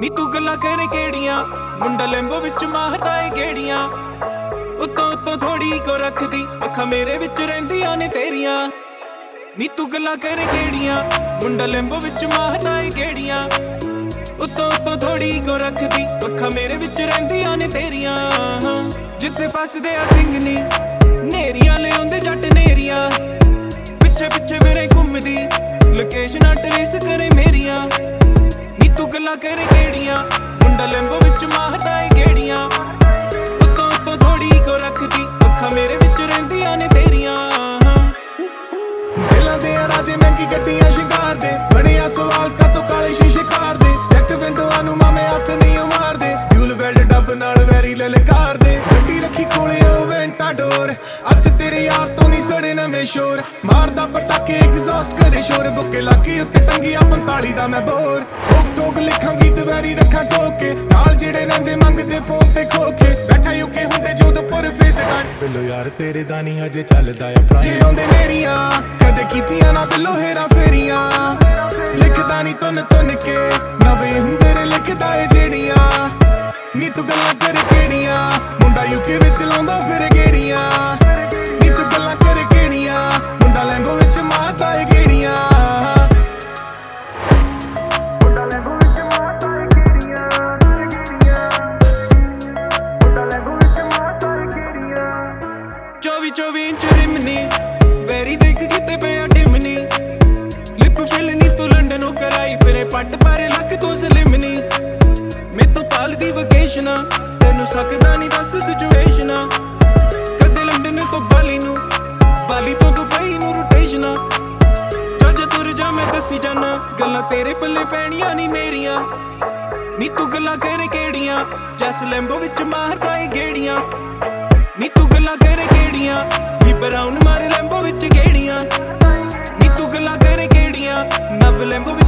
ਨੀ ਤੂੰ ਗੱਲਾਂ ਕਰੇ ਕਿਹੜੀਆਂ ਮੁੰਡਾ ਲੈਂਬੋ ਵਿੱਚ ਮਾਰਦਾ ਏ ਗੇੜੀਆਂ ਉਤੋਂ ਉਤੋਂ ਥੋੜੀ ਕੋ ਰੱਖਦੀ ਅੱਖਾਂ ਮੇਰੇ ਵਿੱਚ ਰਹਿੰਦੀਆਂ ਨੇ ਤੇਰੀਆਂ ਨੀ ਤੂੰ ਗੱਲਾਂ ਕਰੇ ਕਿਹੜੀਆਂ ਮੁੰਡਾ ਲੈਂਬੋ ਵਿੱਚ ਮਾਰਦਾ ਏ ਗੇੜੀਆਂ ਉਤੋਂ ਉਤੋਂ ਥੋੜੀ ਕੋ ਰੱਖਦੀ ਅੱਖਾਂ ਮੇਰੇ ਵਿੱਚ ਰਹਿੰਦੀਆਂ ਨੇ ਤੇਰੀਆਂ ਜਿੱਥੇ ਫਸਦੇ ਆ ਸਿੰਘ ਨੀ ਨੇਰੀਆਂ ਲਿਆਉਂਦੇ ਜੱਟ ਨੇਰੀਆਂ ਪਿੱਛੇ ਪਿੱਛੇ ਮੇਰੇ ਘੁੰਮਦੀ ਲੋਕੇਸ਼ਨਾਂ ਟਰੇਸ ਕਰੇ ਮੇਰੀਆਂ ਨੀ ਤੂੰ ਗੱਲਾਂ ਕਰੇ ਕਿਹੜੀਆਂ ਮੁੰਡਾ ਲੈਂਬੋ ਵਿੱਚ ਮਾਰਦਾ ਏ ਗੇੜੀਆਂ ਉਤੋਂ ਉਤੋਂ ਥੋੜੀ ਕੋ ਰੱਖਦੀ ਅੱਖਾਂ ਮੇਰੇ ਵਿੱਚ ਰਹਿੰਦੀਆਂ ਨੇ ਤੇਰੀਆਂ ਦਿਲਾਂ ਦੇ ਰਾਜੇ ਮਹਿੰਗੀ ਗੱਡੀਆਂ ਸ਼ਿੰਗਾਰ ਦੇ ਬਣਿਆ ਸਵਾਲ ਕਾਤੋਂ ਕਾਲੇ ਸ਼ੀਸ਼ੇ ਕਾਰ ਦੇ ਜੱਟ ਵਿੰਡੋਆਂ ਨੂੰ ਮਾਮੇ ਹੱਥ ਨਹੀਂ ਮਾਰਦੇ ਫਿਊਲ ਵੈਲਡ ਡੱਬ ਨਾਲ ਵੈਰੀ ਲਲਕਾਰ ਦੇ ਗੱਡੀ ਰੱਖੀ ਕੋਲੇ ਉਹ ਵੈਂਟਾਡੋਰ ਅੱਜ ਤੇਰੇ ਯਾਰ ਤੋਂ ਨਹੀਂ ਸੜੇ ਨਵੇਂ ਸ਼ੋਰ ਮਾਰਦਾ ਪਟਾਕੇ ਐਗਜ਼ੌਸਟ ਕਰੇ ਸ਼ੋਰ ਬੁੱਕੇ ਲਾਕੀ ਉੱਤੇ ਟੰਗੀਆਂ 45 ਦਾ ਮੈਂ ਬੋਰ ਠੋਕ ਠੋਕ ਲਿਖਾਂ ਗੀਤ ਵੈਰੀ ਰੱਖਾਂ ਠੋਕੇ ਨਾਲ ਜਿਹੜੇ ਰਹਿੰਦੇ ਮੰਗਦੇ ਫੋਨ ਤੇ ਖੋਕੇ ਬੈਠਾ ਯੂਕੇ ਹੁੰਦੇ ਜੋਧਪੁਰ ਫੇਸ ਟਾਈਮ ਬਿੱਲੋ ਯਾਰ ਤੇਰੇ ਦਾ ਨਹੀਂ ਹਜੇ ਚੱਲਦਾ ਆ ਪੁਰਾਣੇ ਆਉਂਦੇ ਮੇਰੀਆਂ ਕਦੇ ਕੀਤੀਆਂ ਨਾ ਬਿੱਲੋ ਹੇਰਾ ਫੇਰੀਆਂ ਲਿਖਦਾ ਨਹੀਂ ਤੁੰਨ ਤੁੰਨ ਕੇ ਨਵੇਂ ਹੁੰਦੇ ਨੇ ਲਿਖਦਾ ਏ ਜਿਹੜੀਆਂ ਨੀ ਤੂੰ ਗੱਲਾਂ ਕਰ ਕਿਹੜੀਆਂ ਮੁੰਡਾ ਯੂਕੇ ਵਿੱਚ ਲਾਉਂਦਾ ਫਿਰ ਗੇੜੀਆਂ ਨੀ ਤੂੰ ਗੱਲਾਂ ਕਰ ਕਿਹੜੀਆਂ ਮੁੰਡਾ ਲੈਂਬੋ ਵਿੱਚ ਮਾਰਦਾ ਏ ਗੇੜੀਆਂ ਮੁੰਡਾ ਲੈਂਬੋ ਵਿੱਚ ਮਾਰਦਾ ਏ ਗੇੜੀਆਂ ਮੁੰਡਾ ਲੈਂਬੋ ਵਿੱਚ ਮਾਰਦਾ ਏ ਗੇੜੀਆਂ 24 ਇੰਚ ਰਿਮਨੀ ਵੈਰੀ ਦੇਖ ਕਿਤੇ ਪਿਆ ਡਿਮਨੀ ਲਿਪ ਫਿਲ ਨੀ ਤੂੰ ਲੰਡਨੋਂ ਕਰਾਈ ਫਿਰੇ ਪੱਟ ਪਾਰੇ ਲੱਕ ਤੋਂ ਸਲਿਮਨੀ ਮੈਥੋਂ ਪਾਲਦੀ ਵਕੇਸ਼ਨਾਂ ਤੈਨੂੰ ਸਕਦਾ ਨਹੀਂ ਦੱਸ ਸਿਚੁਏਸ਼ਨਾਂ ਕਦੇ ਲੰਡਨ ਤੋਂ ਬਾਲੀ ਨੂੰ ਬਾਲੀ ਤੋਂ ਦੁਬਈ ਨੂੰ ਰੋਟੇਸ਼ਨਾਂ ਜੱਜ ਤੁਰ ਜਾ ਮੈਂ ਦੱਸੀ ਜਾਨਾ ਗੱਲਾਂ ਤੇਰੇ ਪੱਲੇ ਪੈਣੀਆਂ ਨਹੀਂ ਮੇਰੀਆਂ ਨੀ ਤੂੰ ਗੱਲਾਂ ਕਰੇ ਕਿਹੜੀਆਂ ਜੈਸ ਲੈਂਬੋ ਵਿੱਚ ਮਾਰਦਾ ਏ ਗੇੜੀਆਂ ਨੀ ਤੂੰ ਗੱਲਾਂ ਕਰੇ ਕਿਹੜੀਆਂ ਵੀ ਬਰਾਊਨ ਮਾਰੇ ਲੈਂਬੋ ਵਿੱਚ ਗੇੜੀਆਂ ਨੀ ਤੂੰ ਗੱਲਾਂ ਕਰੇ ਕਿਹੜੀਆਂ ਨਵ ਲੈਂਬੋ